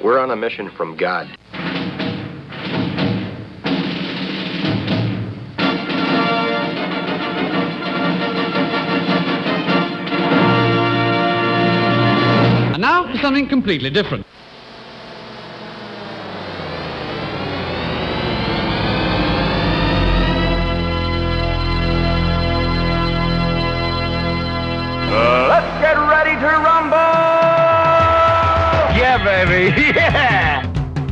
We're on a mission from God. And now for something completely different. Let's get ready to rumble! Yeah, baby, yeah!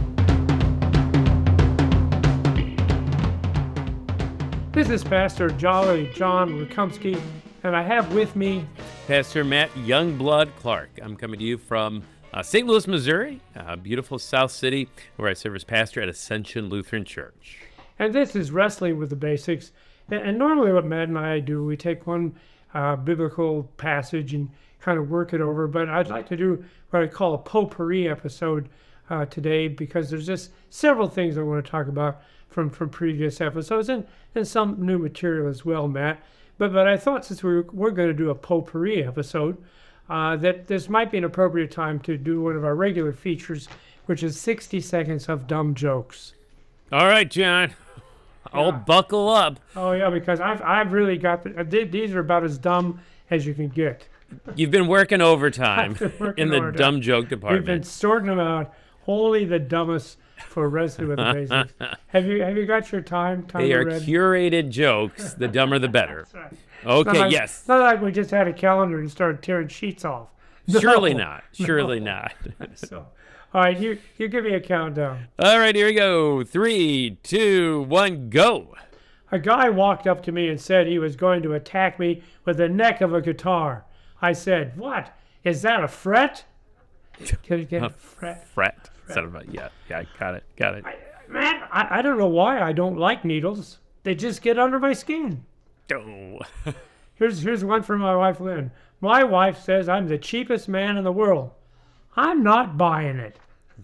This is Pastor Jolly John Lukumsky, and I have with me Pastor Matt Youngblood Clark. I'm coming to you from St. Louis, Missouri, beautiful South City, where I serve as pastor at Ascension Lutheran Church. And this is Wrestling with the Basics. And normally what Matt and I do, we take one biblical passage and kind of work it over. But I'd like to do what I call a potpourri episode today, because there's just several things I want to talk about from previous episodes and some new material as well, Matt. But I thought since we're going to do a potpourri episode, that this might be an appropriate time to do one of our regular features, which is 60 seconds of dumb jokes. All right, John. I'll buckle up. Oh yeah, because I've really got these are about as dumb as you can get. You've been working overtime in the overtime. dumb joke department. We've been sorting them out. Only the dumbest for Wrestling with the Basics. Have you got your time? They are read? curated jokes. The dumber, the better. That's right. Okay, yes. It's not like we just had a calendar and started tearing sheets off. Surely No. not. Surely not. So, all right, you give me a countdown. All right, here we go. 3, 2, 1, go. A guy walked up to me and said he was going to attack me with the neck of a guitar. I said, "What? Is that a fret?" Can you get a fret? Fret. Yeah, got it. Man, I don't know why I don't like needles. They just get under my skin. Oh. Here's one from my wife, Lynn. My wife says I'm the cheapest man in the world. I'm not buying it.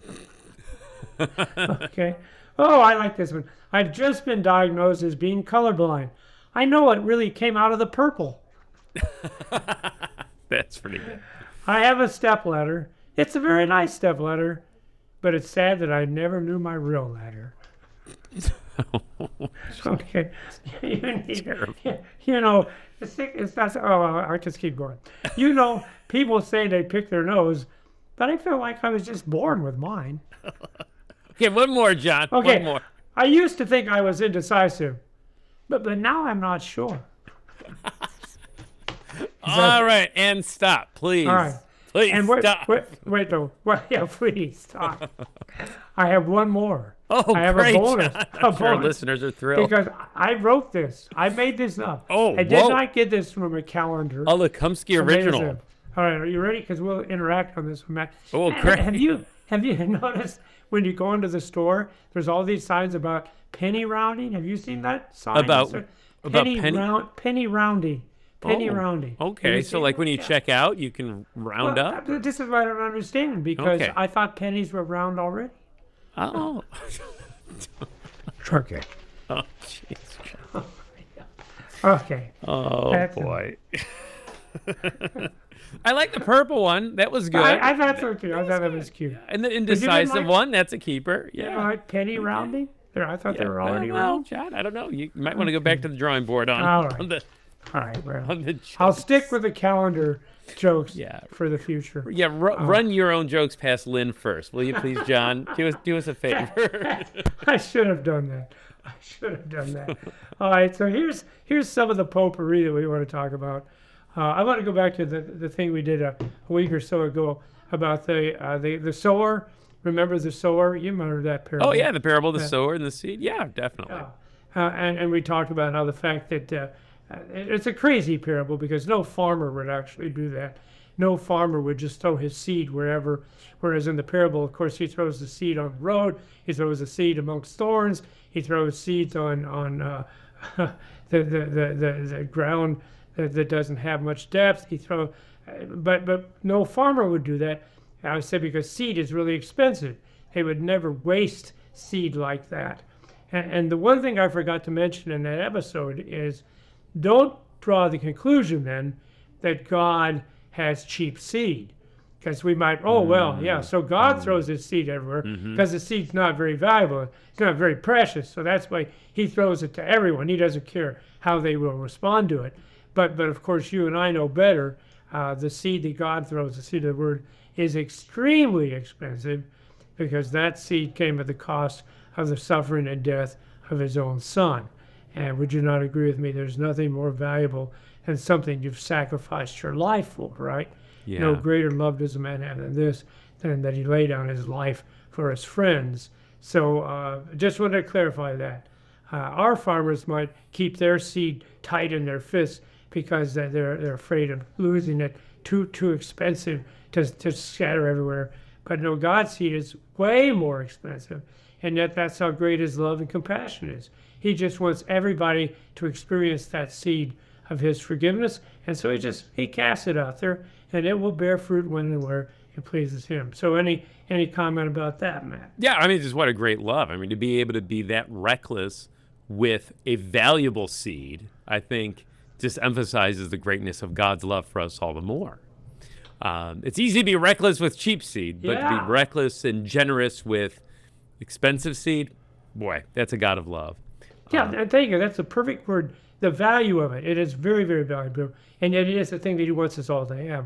Okay. Oh, I like this one. I've just been diagnosed as being colorblind. I know it really came out of the purple. That's pretty good. I have a stepladder. It's a very nice stepladder, but it's sad that I never knew my real ladder. Okay. You know, it's not, I just keep going. You know, people say they pick their nose, but I feel like I was just born with mine. Okay, one more, John. Okay. One more. I used to think I was indecisive, but now I'm not sure. All right, and stop, please. All right. Please And stop. wait, no. Yeah, please stop. I have one more. Oh, I have great, a bonus. John. A I'm sure our bonus. listeners are thrilled. Because I wrote this. I made this up. Oh, I did whoa. not get this from a calendar. A Lukumsky I made this original. up. All right, are you ready? Because we'll interact on this one, Matt. Oh, And great. Have you noticed when you go into the store, there's all these signs about penny rounding? Have you seen that sign? About penny penny? penny rounding. Penny Oh, rounding. Have Okay, you so seen like that? when you Yeah. check out, you can round Well, up? This is what I don't understand, because Okay. I thought pennies were round already. Oh. Okay. Oh, jeez. Okay. Oh, That's- boy. I like the purple one. That was good. I thought so too. I thought that was cute. And the didn't indecisive like- one, that's a keeper. Yeah. Yeah. Penny rounding? There, I thought they were already well, round. John, I don't know. You might want to go back to the drawing board on, All right. on the All right, well, on the I'll jokes. stick with the calendar jokes Yeah. for the future. Yeah, run your own jokes past Lynn first, will you please, John? Do us a favor. I should have done that. All right, so here's some of the potpourri that we want to talk about. I want to go back to the thing we did a week or so ago about the sower. Remember the sower? You remember that parable? Oh yeah, the parable of the sower and the seed. Yeah, definitely. And we talked about how the fact that it's a crazy parable, because no farmer would actually do that. No farmer would just throw his seed wherever. Whereas in the parable, of course, he throws the seed on the road. He throws the seed amongst thorns. He throws seeds on the ground that doesn't have much depth. But no farmer would do that. I would say because seed is really expensive. They would never waste seed like that. And the one thing I forgot to mention in that episode is, don't draw the conclusion then that God has cheap seed. Because we might, so God throws his seed everywhere because the seed's not very valuable. It's not very precious. So that's why he throws it to everyone. He doesn't care how they will respond to it. But of course, you and I know better. The seed that God throws, the seed of the word, is extremely expensive because that seed came at the cost of the suffering and death of his own son. And would you not agree with me? There's nothing more valuable than something you've sacrificed your life for, right? Yeah. No greater love does a man have than this, than that he lay down his life for his friends. So just wanted to clarify that. Our farmers might keep their seed tight in their fists because they're afraid of losing it, too expensive to scatter everywhere. But no, God's seed is way more expensive, and yet that's how great his love and compassion is. He just wants everybody to experience that seed of his forgiveness, and so he casts it out there, and it will bear fruit when and where it pleases him. So any comment about that, Matt? Yeah, I mean, just what a great love. I mean, to be able to be that reckless with a valuable seed, I think just emphasizes the greatness of God's love for us all the more. It's easy to be reckless with cheap seed, but to be reckless and generous with expensive seed, boy, that's a God of love. Yeah, and thank you. That's the perfect word. The value of it. It is very, very valuable. And yet it is the thing that he wants us all to have.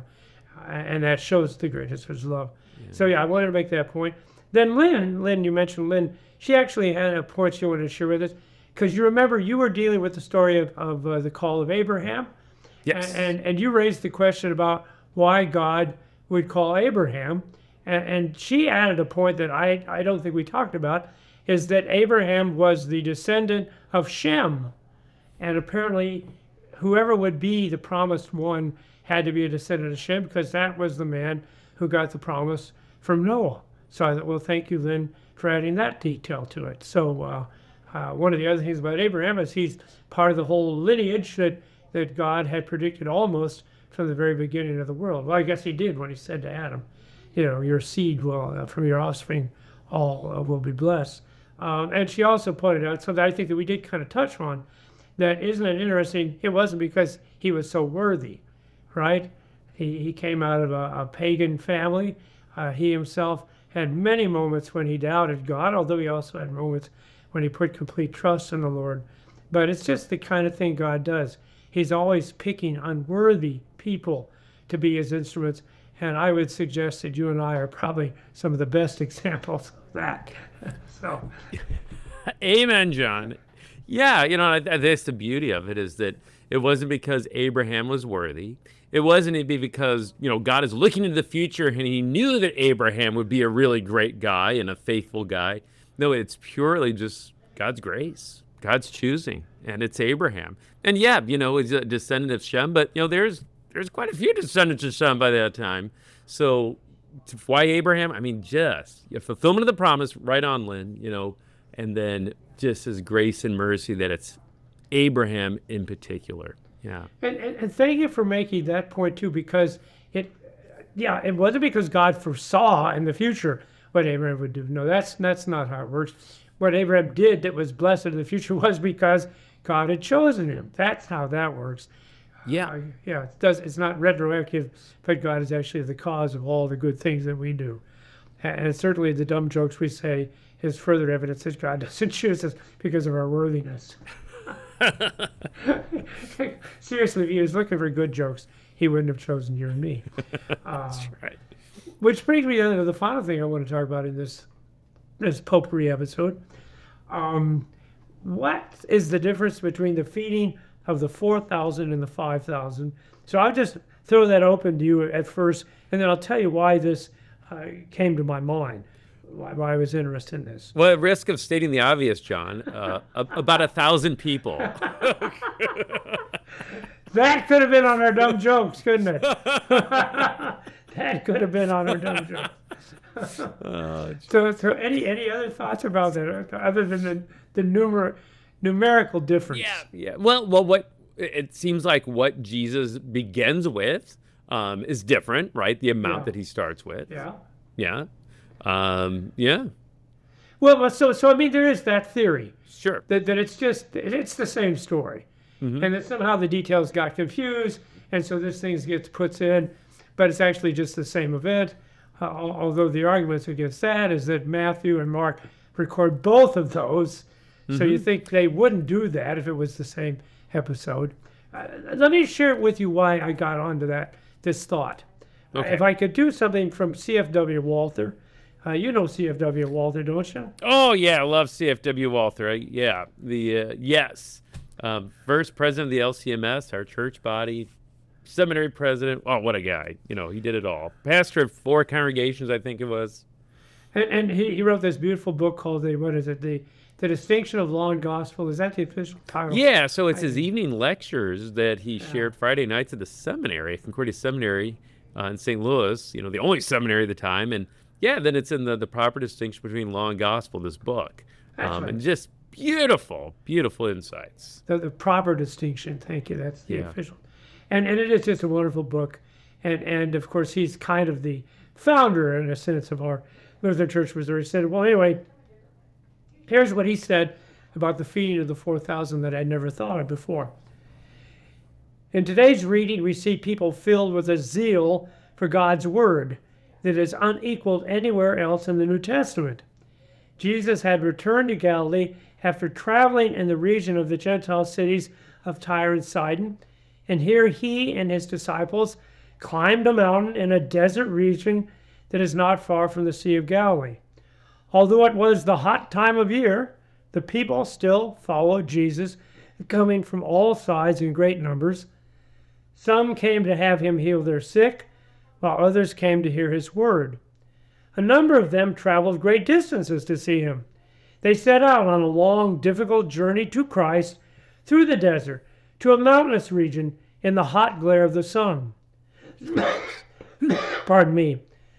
And that shows the greatness of his love. Yeah. So, I wanted to make that point. Then Lynn, you mentioned Lynn. She actually had a point she wanted to share with us. Because you remember you were dealing with the story of the call of Abraham. Yes. And you raised the question about why God would call Abraham. And she added a point that I don't think we talked about, is that Abraham was the descendant of Shem. And apparently, whoever would be the promised one had to be a descendant of Shem because that was the man who got the promise from Noah. So I thought, well, thank you, Lynn, for adding that detail to it. So one of the other things about Abraham is he's part of the whole lineage that God had predicted almost from the very beginning of the world. Well, I guess he did when he said to Adam, your seed will, from your offspring, all will be blessed. And she also pointed out something I think that we did kind of touch on, that isn't it interesting? It wasn't because he was so worthy, right? He came out of a pagan family. He himself had many moments when he doubted God, although he also had moments when he put complete trust in the Lord. But it's just the kind of thing God does. He's always picking unworthy people to be his instruments. And I would suggest that you and I are probably some of the best examples of that. So, Amen, John. Yeah, that's the beauty of it, is that it wasn't because Abraham was worthy. It wasn't because, God is looking into the future and he knew that Abraham would be a really great guy and a faithful guy. No, it's purely just God's grace, God's choosing, and it's Abraham. And he's a descendant of Shem, but, there's quite a few descendants of Shem by that time. So why Abraham? I mean, just fulfillment of the promise, right on, Lynn, and then just his grace and mercy that it's Abraham in particular. Yeah. And thank you for making that point too, because it wasn't because God foresaw in the future what Abraham would do. No, that's not how it works. What Abraham did that was blessed in the future was because God had chosen him. That's how that works. Yeah. It's not retroactive, but God is actually the cause of all the good things that we do. And certainly the dumb jokes we say is further evidence that God doesn't choose us because of our worthiness. Seriously, if he was looking for good jokes, he wouldn't have chosen you and me. That's right. Which brings me to the final thing I want to talk about in this potpourri episode. What is the difference between the feeding of the 4,000 and the 5,000? So I'll just throw that open to you at first, and then I'll tell you why this came to my mind, why I was interested in this. Well, at risk of stating the obvious, John, about 1,000 people. That could have been on our dumb jokes, couldn't it? That could have been on our dumb jokes. So any other thoughts about that, other than the numerical difference? Yeah. Well, what it seems like what Jesus begins with is different, right? The amount that he starts with. Yeah. Well, so I mean, there is that theory. Sure. That it's the same story, and that somehow the details got confused, and so this thing gets put in. but it's actually just the same event. Although the arguments against that is that Matthew and Mark record both of those. So you think they wouldn't do that if it was the same episode. Let me share it with you why I got onto this thought. Okay. If I could do something from C.F.W. Walther. You know C.F.W. Walther, don't you? Oh, yeah, I love C.F.W. Walther. Yes. First president of the LCMS, our church body, seminary president. Oh, what a guy. He did it all. Pastor of 4 congregations, I think it was. And he wrote this beautiful book called The Distinction of Law and Gospel. Is that the official title? Yeah, so it's his evening lectures that he shared Friday nights at the seminary, Concordia Seminary in St. Louis, the only seminary at the time. And yeah, then it's in the proper distinction between law and gospel, this book. Right. And just beautiful, beautiful insights. The proper distinction, thank you. That's the official. And it is just a wonderful book. And of course, he's kind of the founder, in a sense, of our Lutheran Church Missouri Synod. Well, anyway, here's what he said about the feeding of the 4,000 that I'd never thought of before. In today's reading, we see people filled with a zeal for God's Word that is unequaled anywhere else in the New Testament. Jesus had returned to Galilee after traveling in the region of the Gentile cities of Tyre and Sidon, and here he and his disciples climbed a mountain in a desert region that is not far from the Sea of Galilee. Although it was the hot time of year, the people still followed Jesus, coming from all sides in great numbers. Some came to have him heal their sick, while others came to hear his word. A number of them traveled great distances to see him. They set out on a long, difficult journey to Christ through the desert to a mountainous region in the hot glare of the sun. Pardon me.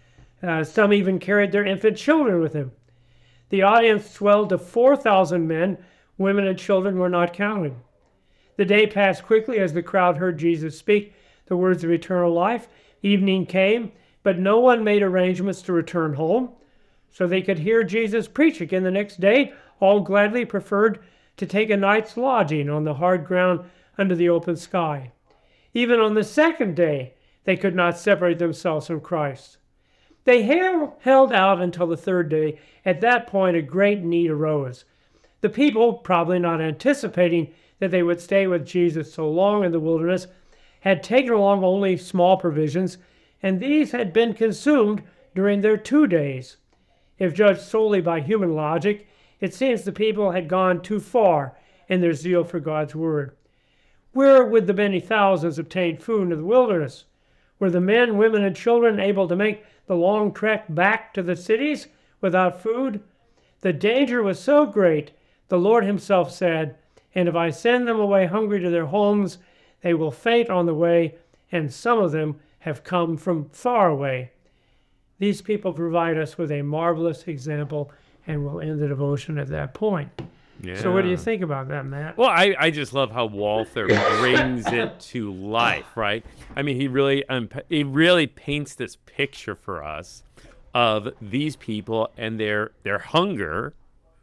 Some even carried their infant children with them. The audience swelled to 4,000 men. Women and children were not counted. The day passed quickly as the crowd heard Jesus speak the words of eternal life. Evening came, but no one made arrangements to return home, so they could hear Jesus preach again the next day. All gladly preferred to take a night's lodging on the hard ground under the open sky. Even on the second day, they could not separate themselves from Christ. They held out until the third day. At that point, a great need arose. The people, probably not anticipating that they would stay with Jesus so long in the wilderness, had taken along only small provisions, and these had been consumed during their 2 days. If judged solely by human logic, it seems the people had gone too far in their zeal for God's word. Where would the many thousands obtain food in the wilderness? Were the men, women, and children able to make the long trek back to the cities without food? The danger was so great, the Lord himself said, "And if I send them away hungry to their homes, they will faint on the way, and some of them have come from far away." These people provide us with a marvelous example, and we'll end the devotion at that point. Yeah. So what do you think about that, Matt? Well, I just love how Walther brings it to life, right? I mean, he really paints this picture for us of these people and their hunger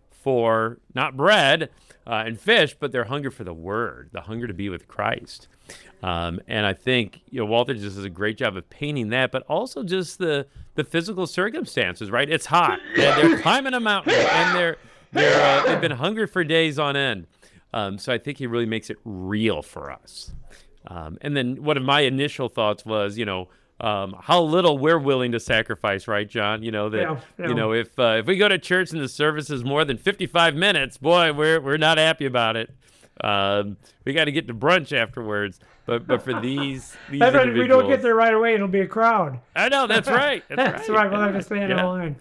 for not bread and fish, but their hunger for the word, the hunger to be with Christ. And I think Walther just does a great job of painting that, but also just the physical circumstances, right? It's hot. They're climbing a mountain, and they've been hungry for days on end. So I think he really makes it real for us. And then one of my initial thoughts was, how little we're willing to sacrifice, right, John? If we go to church and the service is more than 55 minutes, boy, we're not happy about it. We got to get to brunch afterwards. But for these individuals, if we don't get there right away, it'll be a crowd. I know, that's right. That's right. We'll have to stay in line.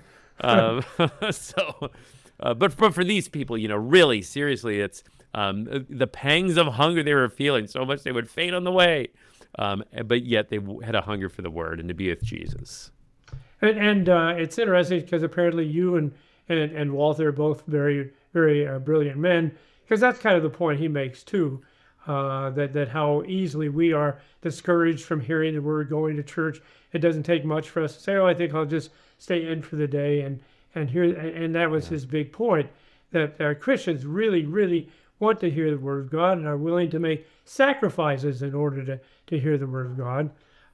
But for these people, really seriously, it's the pangs of hunger they were feeling so much they would faint on the way. But yet they had a hunger for the word and to be with Jesus. And it's interesting because apparently you and Walter are both very, very brilliant men, because that's kind of the point he makes too, that how easily we are discouraged from hearing the word, going to church. It doesn't take much for us to say, I think I'll just stay in for the day and hear. And that was his big point, that Christians really, really want to hear the word of God and are willing to make sacrifices in order to hear the word of God.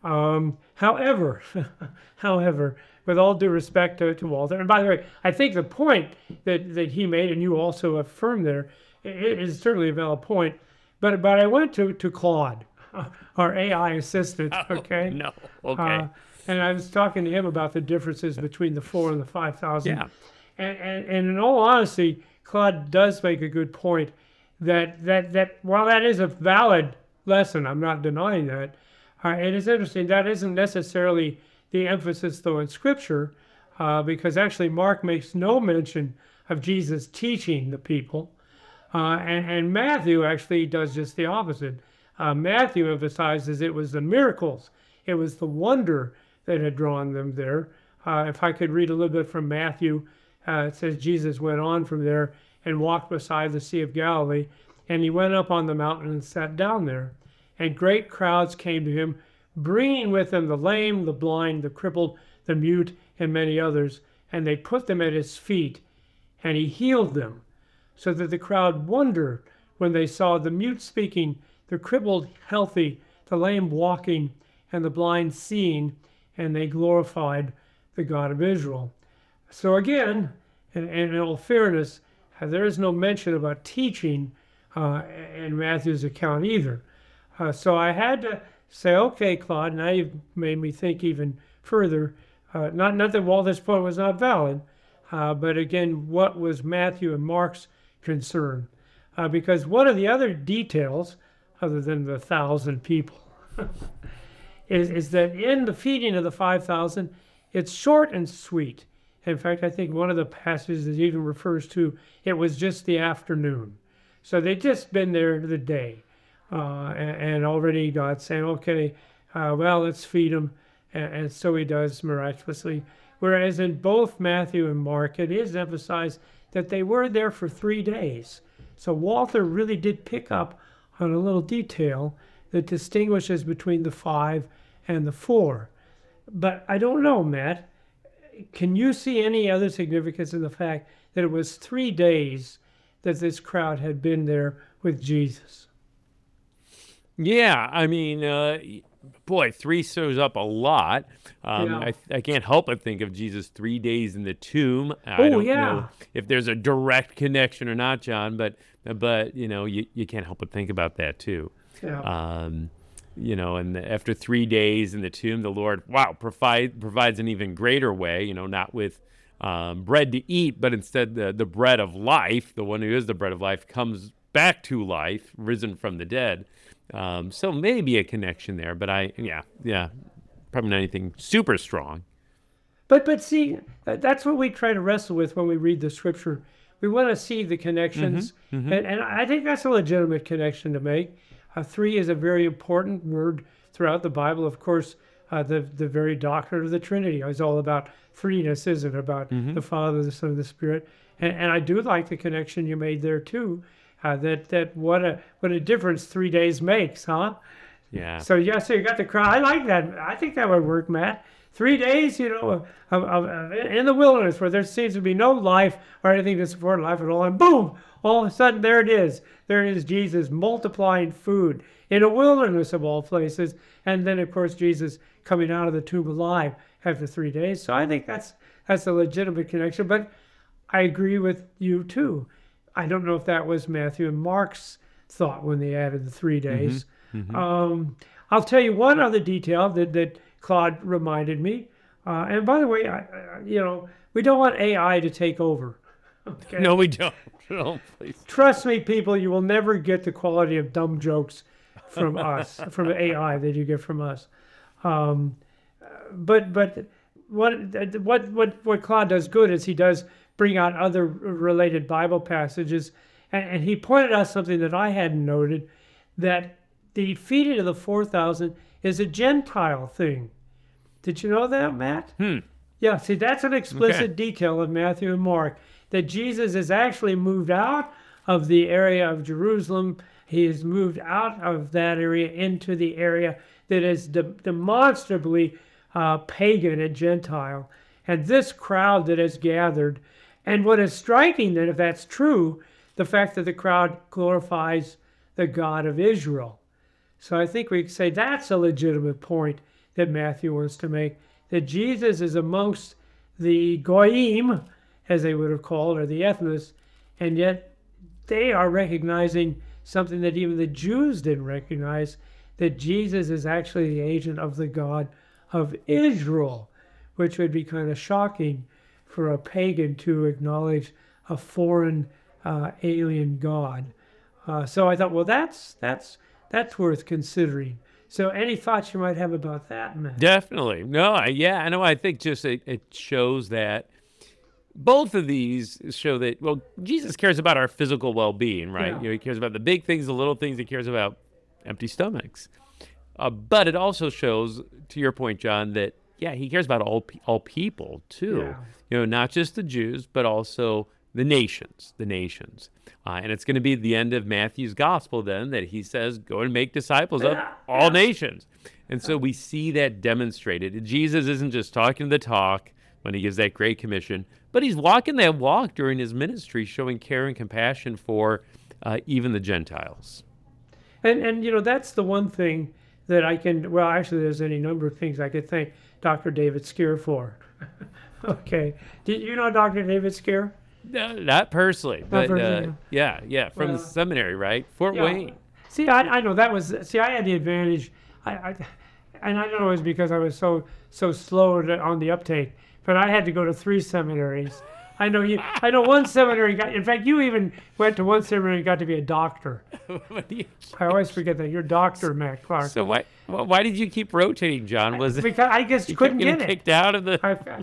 However, however, with all due respect to Walter, and by the way, I think the point that he made, and you also affirmed there, it is certainly a valid point. But I went to Claude, our AI assistant, okay? No. Okay. And I was talking to him about the differences between the 4 and the 5,000. Yeah. And in all honesty, Claude does make a good point that while that is a valid lesson, I'm not denying that, it is interesting. That isn't necessarily the emphasis, though, in Scripture, because actually Mark makes no mention of Jesus teaching the people. And Matthew actually does just the opposite. Matthew emphasizes it was the miracles, it was the wonder that had drawn them there. If I could read a little bit from Matthew, it says, Jesus went on from there and walked beside the Sea of Galilee, and he went up on the mountain and sat down there. And great crowds came to him, bringing with them the lame, the blind, the crippled, the mute, and many others. And they put them at his feet, and he healed them, so that the crowd wondered when they saw the mute speaking, the crippled healthy, the lame walking, and the blind seeing, and they glorified the God of Israel. So again, and in all fairness, there is no mention about teaching in Matthew's account either. So I had to say, okay, Claude, now you've made me think even further. Not that Walter's point was not valid, but again, what was Matthew and Mark's concern? Because one of the other details, other than the 1,000 people, is that in the feeding of the 5,000, it's short and sweet. In fact, I think one of the passages even refers to it was just the afternoon. So they'd just been there the day. And already God's saying, okay, well, let's feed them. And so he does miraculously. Whereas in both Matthew and Mark, it is emphasized that they were there for 3 days. So Walter really did pick up on a little detail that distinguishes between the 5 and the 4. But I don't know, Matt. Can you see any other significance in the fact that it was 3 days that this crowd had been there with Jesus? Yeah, I mean, boy, 3 shows up a lot. Yeah. I can't help but think of Jesus 3 days in the tomb. I don't know if there's a direct connection or not, John, but you know, you can't help but think about that too. Yeah. You know, and after 3 days in the tomb, the Lord, provides an even greater way, you know, not with bread to eat, but instead the bread of life, the one who is the bread of life, comes back to life, risen from the dead. So maybe a connection there, but probably not anything super strong. But see, that's what we try to wrestle with when we read the Scripture. We want to see the connections, and I think that's a legitimate connection to make. 3 is a very important word throughout the Bible. Of course, the very doctrine of the Trinity is all about threeness, isn't it? About the Father, the Son, and the Spirit. And I do like the connection you made there too. That what a difference 3 days makes, huh? Yeah. So you got the crowd. I like that. I think that would work, Matt. 3 days, you know, in the wilderness where there seems to be no life or anything to support life at all, and boom, all of a sudden there it is. There is Jesus multiplying food in a wilderness of all places, and then of course Jesus coming out of the tomb alive after 3 days. So I think that's a legitimate connection. But I agree with you too. I don't know if that was Matthew and Mark's thought when they added the 3 days. I'll tell you one other detail that Claude reminded me. And by the way, we don't want AI to take over. Okay? No, we don't. No, please. Trust me, people, you will never get the quality of dumb jokes from us, from AI that you get from us. But what Claude does good is he does bring out other related Bible passages, and he pointed out something that I hadn't noted, that the feeding of the 4,000 is a Gentile thing. Did you know that, Matt? Yeah, see, that's an explicit detail of Matthew and Mark, that Jesus has actually moved out of the area of Jerusalem. He has moved out of that area into the area that is demonstrably pagan and Gentile. And this crowd that has gathered, and what is striking then, if that's true, the fact that the crowd glorifies the God of Israel. So I think we could say that's a legitimate point, that Matthew wants to make, that Jesus is amongst the goyim, as they would have called, or the ethnos, and yet they are recognizing something that even the Jews didn't recognize, that Jesus is actually the agent of the God of Israel, which would be kind of shocking for a pagan to acknowledge a foreign alien God. So I thought, well, that's worth considering. So any thoughts you might have about that, Matt? Definitely. No, I know. I think just it shows that both of these show that, well, Jesus cares about our physical well-being, right? Yeah. He cares about the big things, the little things. He cares about empty stomachs. But it also shows, to your point, John, that, he cares about all people, too. Yeah. Not just the Jews, but also the nations. And it's going to be at the end of Matthew's gospel, then, that he says, go and make disciples of all nations. And so we see that demonstrated. Jesus isn't just talking the talk when he gives that great commission, but he's walking that walk during his ministry, showing care and compassion for even the Gentiles. And that's the one thing that I can, well, actually, there's any number of things I could thank Dr. David Skier for. Okay. Did you know Dr. David Skier? No, not personally, but from the seminary, right? Fort Wayne. See, I know that was, I had the advantage, and I don't know it was because I was so slow on the uptake, but I had to go to 3 seminaries. I know one seminary in fact, you even went to one seminary and got to be a doctor. I always forget that. You're Dr. Matt Clark. So why did you keep rotating, John? Was it because I just couldn't get it. Kicked out of the...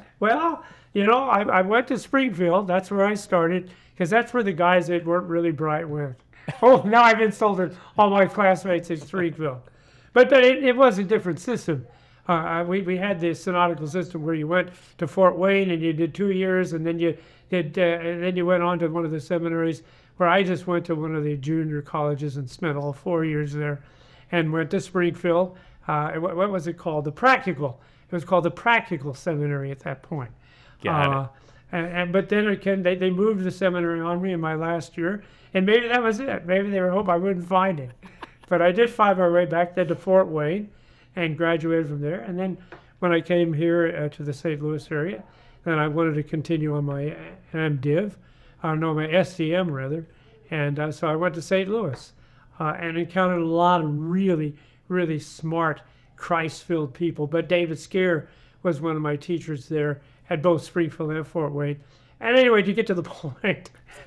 I went to Springfield. That's where I started, because that's where the guys that weren't really bright went. Oh, now I've insulted all my classmates at Springfield. But it was a different system. We had the synodical system where you went to Fort Wayne and you did 2 years, and then you went on to one of the seminaries, where I just went to one of the junior colleges and spent all 4 years there, and went to Springfield. What was it called? The Practical. It was called the Practical Seminary at that point. Got it. But then again, they moved the seminary on me in my last year, and maybe that was it. Maybe they were hoping I wouldn't find it. But I did find my way back then to Fort Wayne and graduated from there. And then when I came here to the St. Louis area, then I wanted to continue on my MDiv, my SDM rather. And so I went to St. Louis and encountered a lot of really, really smart, Christ-filled people. But David Skier was one of my teachers there at both Springfield and Fort Wayne. And anyway, to get to the point,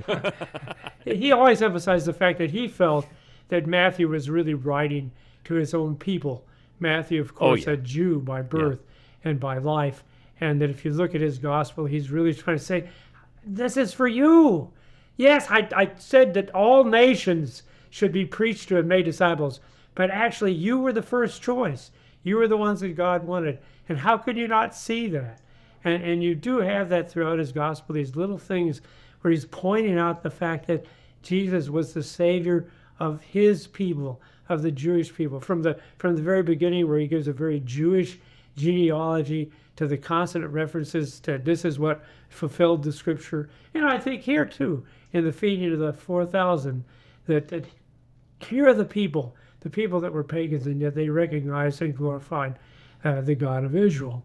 he always emphasized the fact that he felt that Matthew was really writing to his own people. Matthew, of course, a Jew by birth and by life. And that if you look at his gospel, he's really trying to say, this is for you. Yes, I said that all nations should be preached to and made disciples, but actually you were the first choice. You were the ones that God wanted. And how could you not see that? And you do have that throughout his gospel, these little things where he's pointing out the fact that Jesus was the Savior of his people, of the Jewish people, from the very beginning, where he gives a very Jewish genealogy to the constant references to this is what fulfilled the scripture. I think here too, in the feeding of the 4,000, that here are the people that were pagans, and yet they recognized and glorified the God of Israel.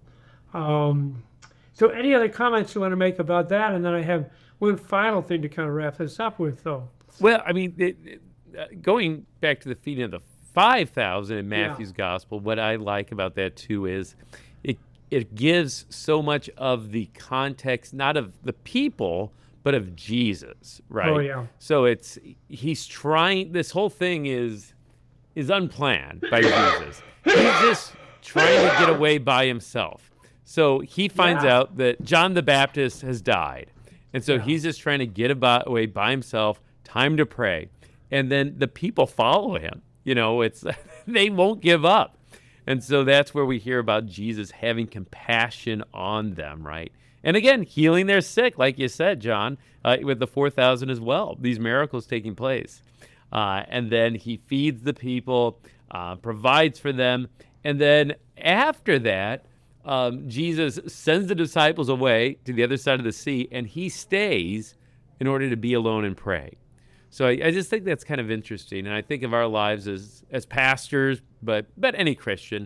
So any other comments you want to make about that? And then I have one final thing to kind of wrap this up with, though. Well, I mean, going back to the feeding of the 5,000 in Matthew's gospel, what I like about that too is it gives so much of the context, not of the people, but of Jesus, right? Oh, yeah. So he's trying, this whole thing is unplanned by Jesus. He's just trying to get away by himself. So he finds out that John the Baptist has died. And so he's just trying to get away by himself, time to pray. And then the people follow him. They won't give up. And so that's where we hear about Jesus having compassion on them, right? And again, healing their sick, like you said, John, with the 4,000 as well, these miracles taking place. And then he feeds the people, provides for them. And then after that, Jesus sends the disciples away to the other side of the sea, and he stays in order to be alone and pray. So I just think that's kind of interesting. And I think of our lives as pastors, but any Christian,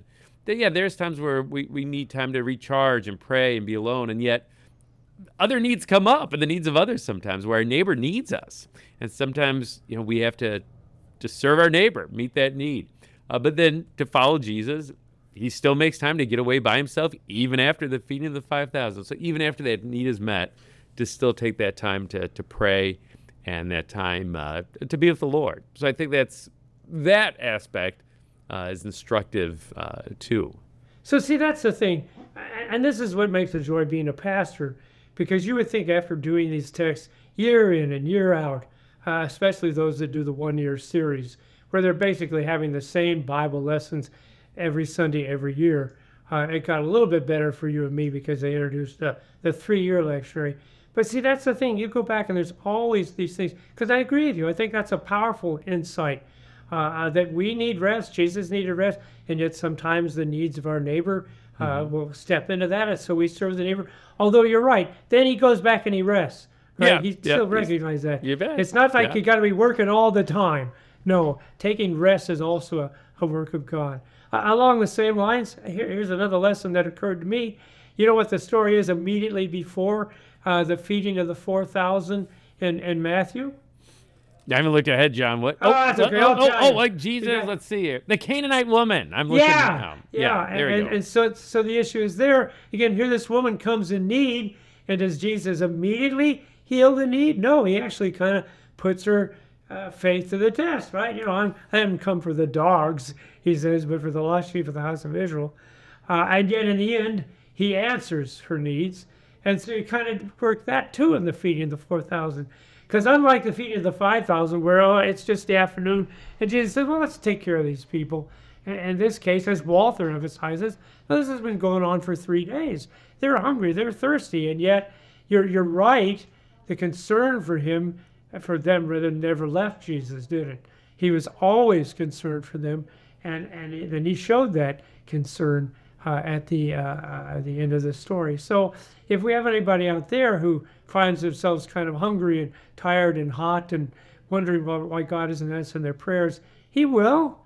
there's times where we need time to recharge and pray and be alone, and yet other needs come up, and the needs of others sometimes, where our neighbor needs us. And sometimes, we have to serve our neighbor, meet that need. But then to follow Jesus, he still makes time to get away by himself, even after the feeding of the 5,000. So even after that need is met, to still take that time to pray and that time to be with the Lord. So I think that aspect is instructive too. So see, that's the thing. And this is what makes a joy being a pastor, because you would think after doing these texts year in and year out, especially those that do the one-year series, where they're basically having the same Bible lessons every Sunday, every year. It got a little bit better for you and me because they introduced the 3-year lectionary. But see, that's the thing. You go back and there's always these things. Because I agree with you. I think that's a powerful insight that we need rest. Jesus needed rest. And yet sometimes the needs of our neighbor will step into that. And so we serve the neighbor. Although you're right. Then he goes back and he rests. Right? Yeah, He still recognizes that. You bet. It's not like you got to be working all the time. No, taking rest is also a work of God. Along the same lines, here's another lesson that occurred to me. You know what the story is immediately before the feeding of the 4,000 in Matthew? I haven't looked ahead, John. What? That's okay. Like Jesus. Let's see here. The Canaanite woman. I'm looking now. Yeah. There we go. And so the issue is there. Again, here this woman comes in need, and does Jesus immediately heal the need? No, he actually kind of puts her faith to the test, right? I haven't come for the dogs, he says, but for the lost sheep of the house of Israel. And yet in the end, he answers her needs. And so you kind of work that too in the feeding of the 4,000. Because unlike the feeding of the 5,000, where it's just the afternoon, and Jesus said, well, let's take care of these people. And in this case, as Walther emphasizes, this has been going on for 3 days. They're hungry, they're thirsty, and yet you're right. The concern for them rather never left Jesus, did it? He was always concerned for them, and he showed that concern at the end of the story. So if we have anybody out there who finds themselves kind of hungry and tired and hot and wondering why God isn't answering their prayers, He will,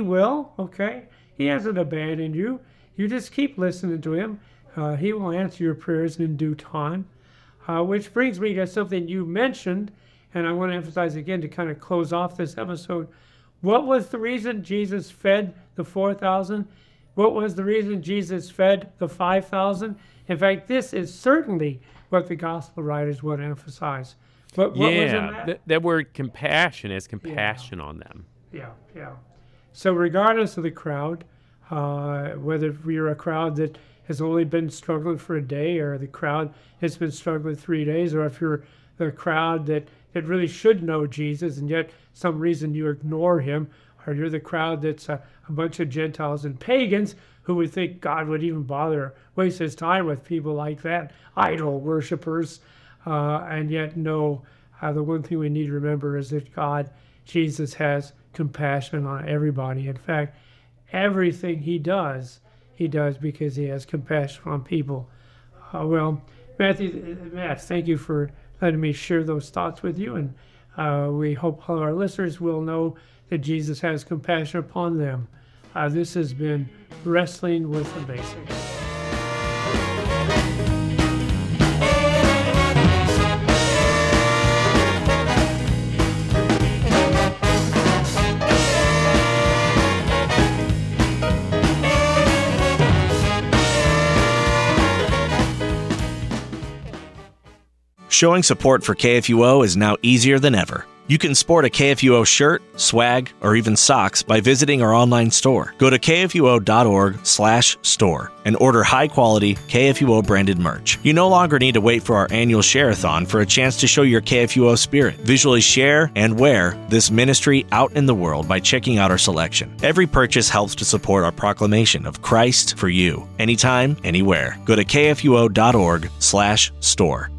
okay? He hasn't abandoned you. You just keep listening to Him. He will answer your prayers in due time. Which brings me to something you mentioned, and I want to emphasize again to kind of close off this episode. What was the reason Jesus fed the 4,000? What was the reason Jesus fed the 5,000? In fact, this is certainly what the gospel writers would emphasize. What was it? That word compassion is compassion on them. Yeah. So regardless of the crowd, whether you're a crowd that has only been struggling for a day, or the crowd has been struggling 3 days, or if you're the crowd that really should know Jesus and yet some reason you ignore him, or you're the crowd that's a bunch of Gentiles and pagans who would think God would even bother waste his time with people like that, idol worshipers, and yet no, the one thing we need to remember is that Jesus has compassion on everybody. In fact, everything he does because he has compassion on people. Matt, thank you for letting me share those thoughts with you, and we hope all our listeners will know that Jesus has compassion upon them. This has been Wrestling with the Basics. Showing support for KFUO is now easier than ever. You can sport a KFUO shirt, swag, or even socks by visiting our online store. Go to kfuo.org/store and order high-quality KFUO-branded merch. You no longer need to wait for our annual share-a-thon for a chance to show your KFUO spirit. Visually share and wear this ministry out in the world by checking out our selection. Every purchase helps to support our proclamation of Christ for you, anytime, anywhere. Go to kfuo.org/store.